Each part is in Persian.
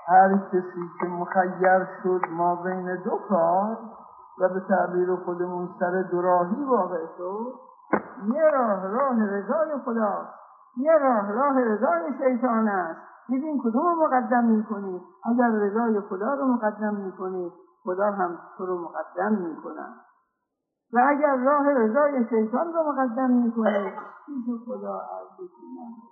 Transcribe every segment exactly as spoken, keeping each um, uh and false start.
هر کسی که مخیر شد ما بین دو کار و به تعبیر خودمون سر دوراهی واقع شد، یه راه راه رضای خداست، یه راه راه رضای شیطان است. ببین کدوم رو مقدم میکنی. اگر رضای خدا رو مقدم میکنی خدا هم تو رو مقدم میکنه، و اگر راه رضای شیطان رو مقدم میکنی پیش خدا ارزشی نداره.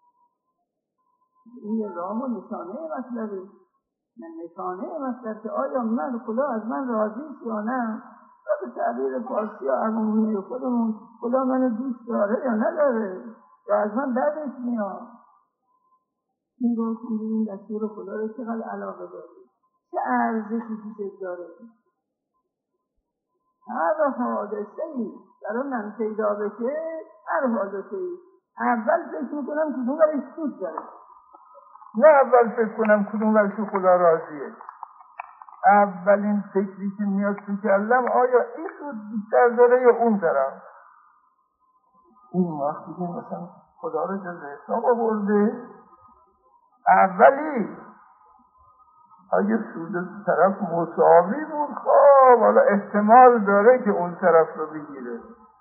این راه و نشانه مطلبه، نشانه مطلب که آیا من خدا از من راضی است یا نه. و به تعبیر فارسی و عمومی خودمون خدا منو دوست داره یا نداره، یا از من بعدش میاد. این رو این دستور خدا رو چقدر علاقه داره، چه ارزشی پیشت داره. هر حادثه‌ای برای من پیدا بشه، هر حادثه‌ای اول فکر میکنم کدوم برش دوست داره، نه اول فکر کنم کدوم برش خدا راضیه. اولین فکری که میاد تو کلم آیا این سود بیشتر داره یا اون طرف. این وقتی که مثلا خدا رو جز حساب آورده، اولی اگه سود طرف مساوی بود خب حالا احتمال داره که اون طرف رو بگیره،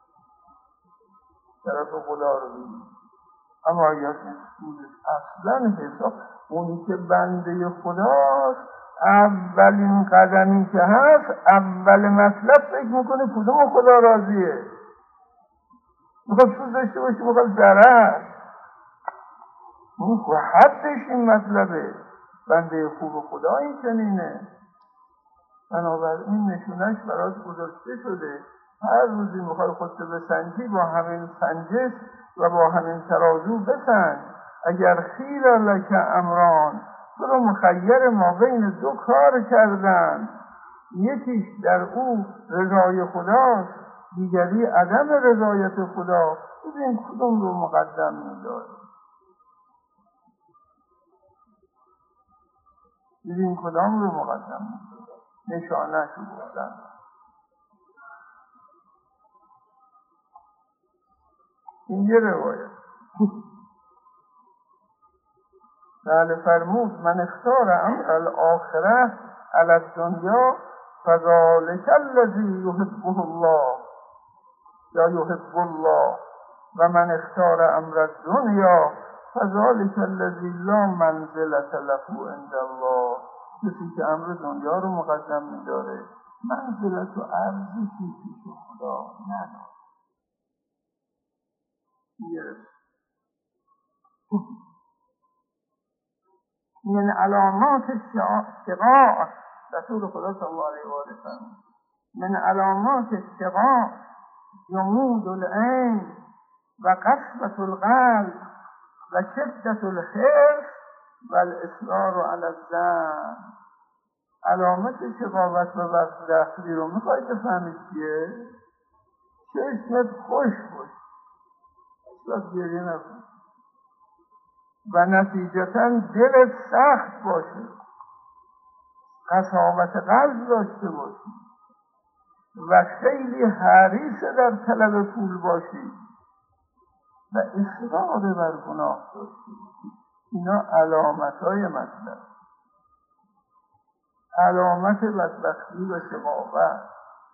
طرف خدا رو بگیره. اما اگر سودش اصلا حساب، اونی که بنده خداست اولین قدمی که هست اول مطلب فکر میکنه کدوم خدا راضیه. میخواد سود داشته باشه، میخواد ضرر. اون حدش این مطلبه. بنده خوب خدا این چنینه. بنابراین نشونش برات گذاشته شده. هر روزی میخوای خودت بسنجی با همین سنجش و با همین ترازو بسنج. اگر خیر لک امران، تو رو مخیر ما بین دو کار کردن، یکیش در او رضای خداست، دیگری عدم رضایت خدا. ببین کدوم رو مقدم می‌داری، ببین کدام رو مقدم می‌داری. نشانه شو گفتن. این یه روایت. بله فرمود من اختارم الاخره علی الدنیا فذلک الذی یحبه الله یا یحب الله و من اختار امر الدنیا فذلک الذی لا منزلة له عند الله. کسی که امر دنیا رو مقدم می‌داره منزلت و ارزشی پیش خدا نداره. من علامات الشقاء، رسول خدا صلی الله علیه و آله فرمود من علامات الشقاء جمود العین و قسوة القلب و شدت الحرص و الاصرار علی الذنب. علامت شقاوت و وقت دخلی رو میخواید بفهمید چیه؟ چشمت خوش باش، اصلا گریه نکن، و نتیجتا دلت سخت باشه، قساوت قلب داشته باشی و خیلی حریص در طلب پول باشی و اصرار بر گناه داشته باشی. اینا علامت‌های مطلب، علامت بدبختی و شقاوت.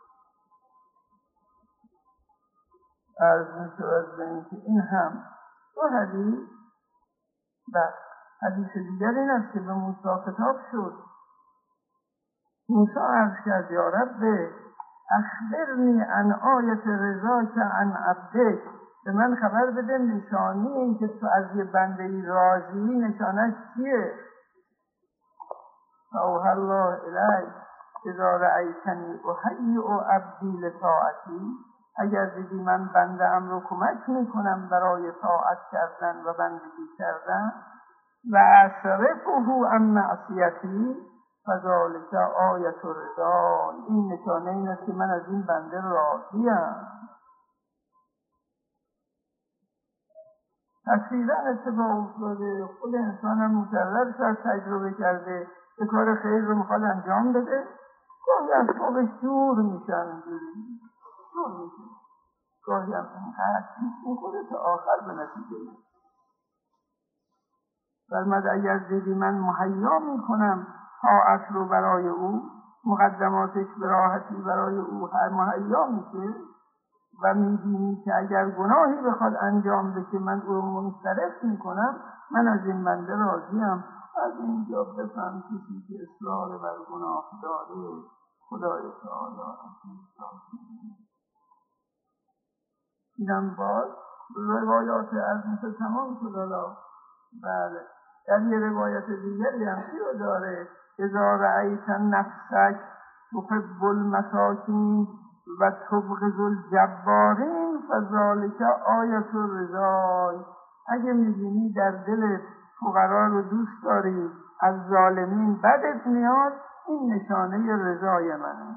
عرض می‌شود به این که این هم دو حدیث و حدیث دیگر این است که به موسی خطاب شد. موسی عرض کرد یا رب اخبرنی عن آیت رضاک عن عبدک، به من خبر بده نشانی این که تو از یه بنده‌ای راضی نشانش چیه؟ اوحی الله الی اذا رأیتنی اهیئ عبدی لطاعتی، اگر دیدی من بنده ام رو کمک میکنم برای طاعت کردن و بندگی کردن و اصرفه عن معصیتی فذلک آیت رضا، این نشانه این است که من از این بنده راضیم. تقریبا اتفاق افتاده، خود انسان هم مکرر شد تجربه کرده که کار خیر رو میخواد انجام بده، گاهی از خوابش جور میشن، اینجوری جور میشن، گاهی هم اینقدر پیش میکنه تا آخر به نتیجه میشه. فرمود اگر دیدی من مهیا میکنم طاعت رو برای او، مقدماتش به راحتی برای او هر مهیا میشه و میبینی که اگر گناهی بخواد انجام بشه من او رو منصرف میکنم، من از این بنده راضیم. از اینجا بفهم کسی که اصرار بر گناه داره خدای تعالی اینم باز روایات از مثل تمام شد. حالا بله در یه روایت دیگری هم چی رو داره؟ اذا رأیت نفسک تحب المساکین و تبغض الجبارین فذلک آیت الرضا. اگه می‌بینی در دل فقرا رو دوست داری، از ظالمین بدت میاد، این نشانه رضای منه.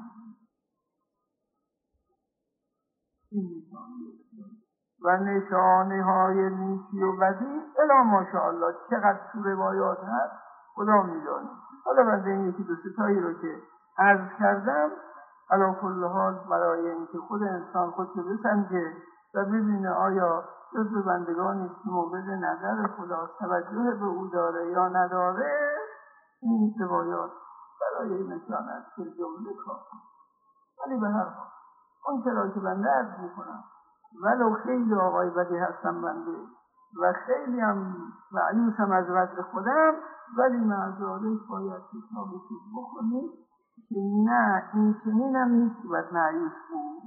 این نشانه و نشانه های نیکی و بدی الا ماشاءالله چقدر تو روایات هست خدا میدونه. حالا بعد این یکی دو ستایی رو که عرض کردم علی کل حال برای اینکه خود انسان خودش بسنجه و ببینه آیا جزو بندگانی است که مورد نظر خدا توجه به او داره یا نداره، این روایات برای نشان است که جمله کار. ولی به هر حال اون چرا که بنده عرض میکنم ولو خیلی آقای بدی هستم بنده و خیلی هم معیوسم از وضع خودم، ولی معذارش باید کتابشو بخونید که نه این چنین هم نیست که باید معیوس بود،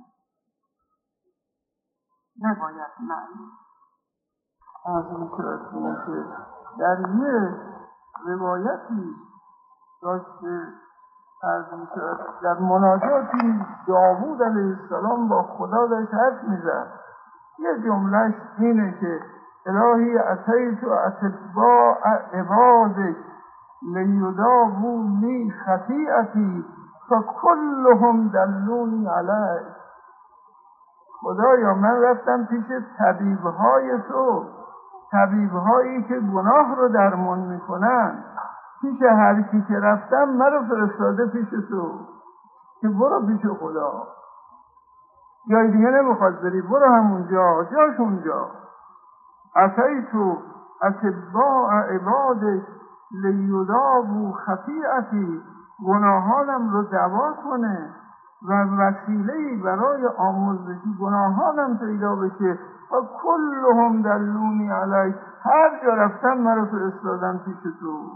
نباید معیوس. از این طرف که در یه روایتی داشته از این طرف در مناجاتی داوود علیه السلام با خدا داشت حرف میزد، یه جملهش اینه که الهی اتیت و اتباع عبادک لیداووا لی خطیئتی فکلهم دلونی علیک. خدایا من رفتم پیش طبیبهای تو، طبیبهایی که گناه رو درمان میکنن، پیش هر کی که رفتم مرا فرستاده پیش تو که برو پیش خدا، جای دیگه نمیخواد بری، برو همونجا، جاش اونجا. اتیتو اتباع عبادک لیداووا خطیئتی، گناهانم رو دوا کنه و وسیله‌ای برای آمرزش گناهانم پیدا بشه. و کلهم دلونی علیک، هر جا رفتن مرا فرستادن پیش تو.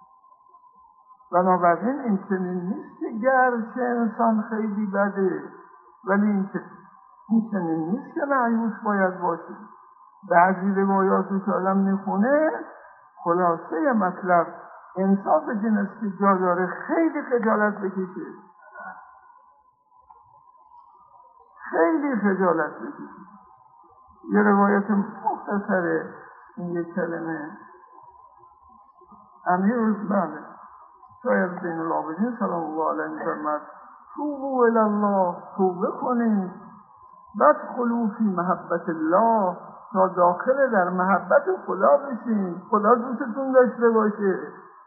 بنابراین این چنین نیست که گرچه انسان خیلی بده ولی این این چنین نیست که معیوس باید باشه. بعضی روایاتو که آدم میخونه خلاصه مطلب انصافش این است که جا داره خیلی خجالت بکشه، خیلی خجالت بکشه. یه روایت مختصره این یک کلمه امیر بله شاید زین العابدین سلام الله علیه می‌فرماد توبوا الی الله، توبه کنید، بدخلوا فی محبت الله، تا داخل در محبت خدا بشین، خدا دوستتون داشته باشه.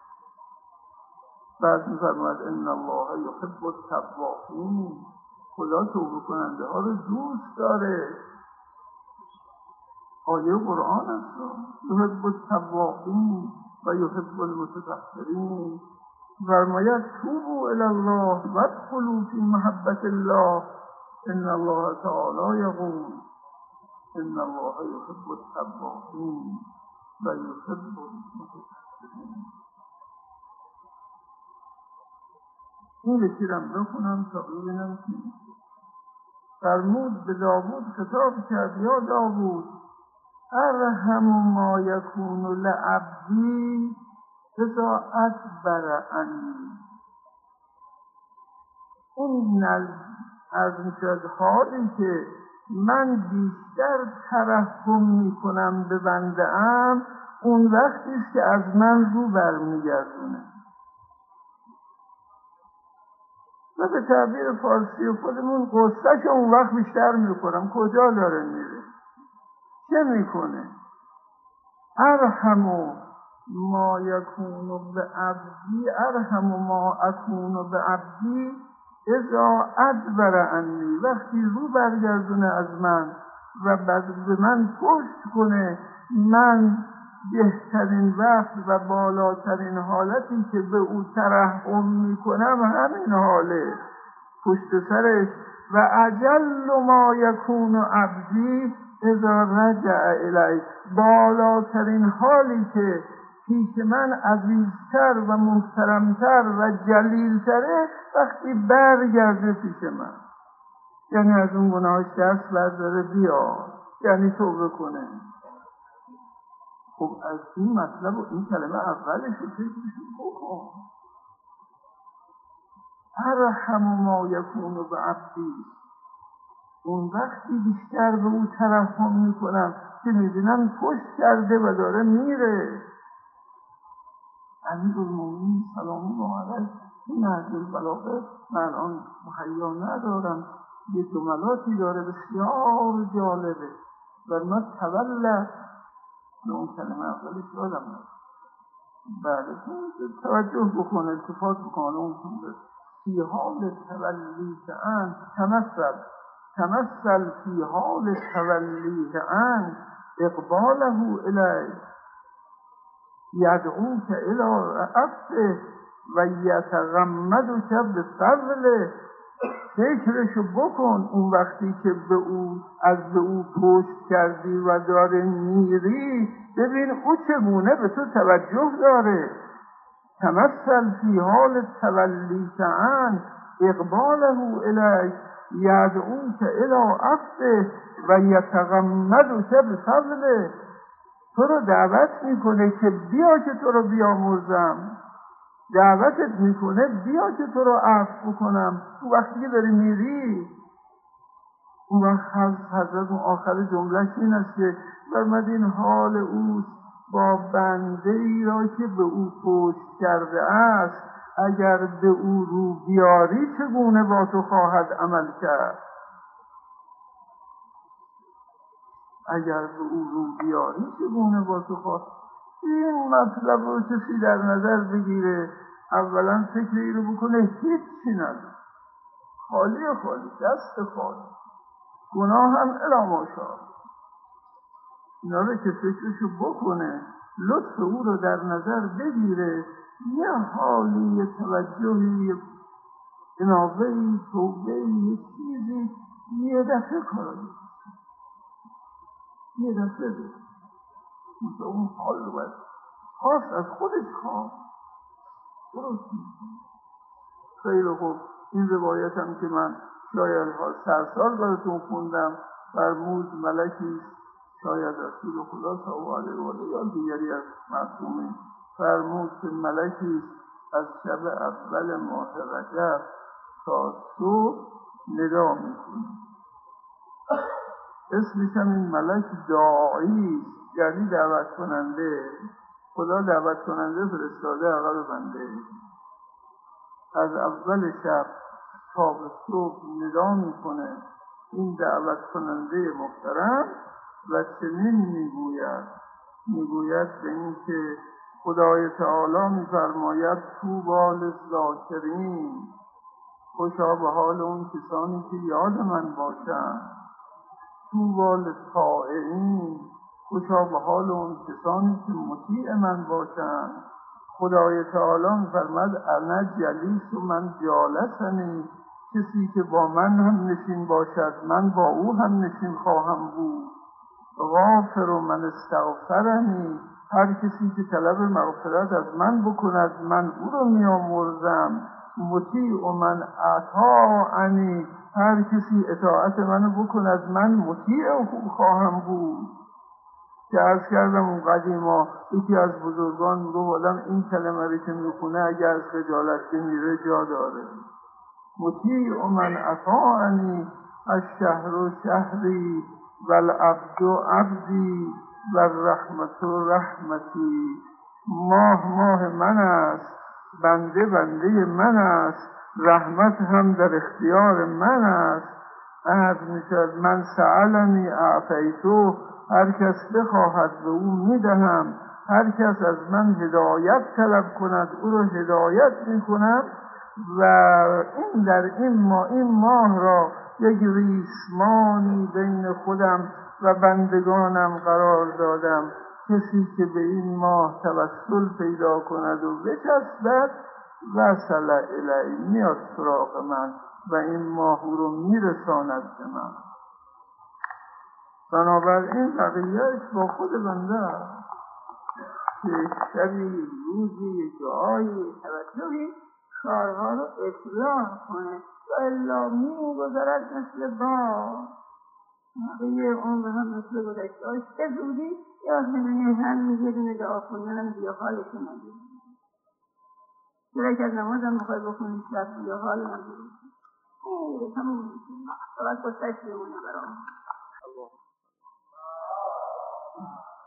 بعد می‌فرماد ان الله یحب التوابین، خدا توبه کننده ها رو دوست داره. آیه قرآن است یحب التوابین و یحب المتطهرین. فرماید توبوا الی الله وادخلوا فی محبت الله ان الله تعالی یقول ان الله یحب التوابین و یحب المتطهرین. این یکی رو بخونم تا ببینم که فرمود به داوود خطاب کرد یا داوود ارحم ما یکون لعبدی اذا ادبر عنی. اون از میشد حالی که من بیشتر ترحم میکنم به بنده ام اون وقتی است که از من رو برمیگردونه. و به تعبیر فارسی خودمون قصهش اون وقت بیشتر میکنم. کجا داره میره؟ چه میکنه؟ ارحمو ما یکونو به عبدی ارحمو ما اکونو به عبدی اذا ادبر عنی، وقتی رو برگردونه از من و بعد به من پشت کنه من بهترین وقت و بالاترین حالتی که به او ترحم میکنم همین حاله، پشت سرش. و اجل ما یکون عبدی اذا رجع الی، بالاترین حالی که پیش من عزیزتر و محترمتر و جلیلتره وقتی برگرده پیش من، یعنی از اون گناهش دست برداره بیاد، یعنی توبه کنه. خب از این مطلب و این کلمه اولش رو فکرشو بکن. ارحم ما یکون به عبدی، اون وقتی بیشتر به او ترحم میکنم که میبینم پشت کرده و داره میره. امیرالمومنین سلام الله علیه این نهج البلاغه من الان مهیا ندارم، یه جملاتی داره بسیار جالبه. و ما توله به اون کلمه اولش یادم نست. بله توجه بکن، التفات بکن. اون فی حال تولی که انت تمثل تمثل فی حال تولی که انت اقباله الی یدعوک الی عفوه و یتغمدک بفضله. فکرشو بکن اون وقتی که به او از به او پشت کردی و داره میری، ببین او چگونه به تو توجه داره. تمثل فی حال تولی که انت اقباله الی یدعوک الی عفوه و یتغمدک بفضله. تو رو دعوت میکنه که بیا که تو رو بیامرزم، دعوتت میکنه بیا که تو رو عفو کنم. تو وقتی که داری میری، اون وقت حضرت آخر جملهش این است که فرمود این حال اوست با بنده ای را که به او پشت کرده است، اگر به او رو بیاری چگونه با تو خواهد عمل کرد. اگر به او رو بیاری چگونه با تو خواهد. این مطلب رو کسی در نظر بگیره، اولا فکر ای رو بکنه هیچی نداره، خالی خالی، دست خالی، گناه هم الا ماشاءالله. اینا رو که فکرشو بکنه، لطف او رو در نظر بگیره، یه حالی، یه توجهی، یه عنابهی، توبهی، یه چیزی یه دفعه کاری یه دفعه بید مثل اون حال رو باید خواست از خودش خواست درست میکنه. خیلی خوب. این روایت هم که من شاید سرسال براتون خوندم، فرمود ملکی شاید رسول خدا صلی الله علیه و آله یا دیگری از معصومین، فرمود که ملکی از شب اول ماه رجب تا صبح ندا میکنه. اسمش هم این ملک داعی، یعنی دعوت کننده. خدا دعوت کننده فرستاده عقب بنده. از اول شب تا به صبح ندا میکنه این دعوت کننده محترم و چنین میگوید میگوید به این که خدای تعالی میفرماید طوبی للذاکرین، خوشا به حال اون کسانی که یاد من باشند. طوبی للطاعین، خوشا به حال اون کسانی که مطیع من باشند. خدای تعالی می‌فرماید انا جلیس و من جالسنی، کسی که با من هم نشین باشد من با او هم نشین خواهم بود. غافر و من استغفرنی، هر کسی که طلب مغفرت از من بکند من او رو میامرزم. مطیع و من اطاعنی، هر کسی اطاعت منو بکند من مطیع او خواهم بود. که عرض کردم اون قدیما یکی از بزرگان میگه آدم این کلمه رو که میخونه اگر از خجالت میره جا داره. مطیع و من اطاعنی الشهر و شهری و العبد و عبدی و الرحمت و رحمتی. ماه ماه من است، بنده بنده من است، رحمت هم در اختیار من است. عرض میشد من سألنی اعطیتو، هر کس بخواهد به او میدهم، هر کس از من هدایت طلب کند او رو هدایت میکنم. و این در این ماه این ماه را یک ریسمانی بین خودم و بندگانم قرار دادم کسی که به این ماه توسل پیدا کند و بچسبد وصل الی، میاد سراغ من و این ماه او رو میرساند به من. بنابراین بقیهش با خود بنده است که شبی روزی جایی توجهی کارها رو اصلاح کنه و الا میگذرد مثل باد. بقیه اون به هم مثل گذشتهاش به زودی یا همه هم یه دونه دعا خوندن هم بیا حالش نگیره. درک از نماز هم میخوای بخونی شب بیا حال نگیره. خیلی تموم میشه. فقط گذشت بمونه برام.